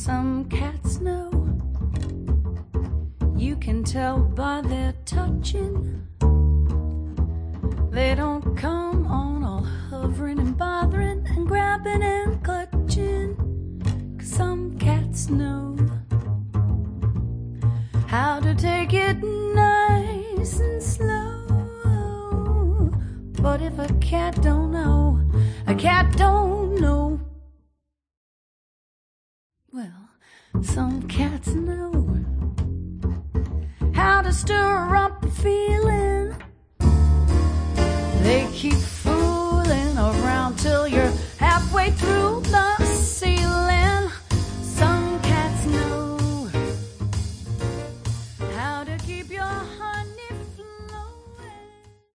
Some cats know. You can tell by their touching. They don't come on all hovering and bothering and grabbing and clutching. 'Cause some cats know how to take it nice and slow. But if a cat don't know, a cat don't know. Well, some cats know how to stir up a feeling. They keep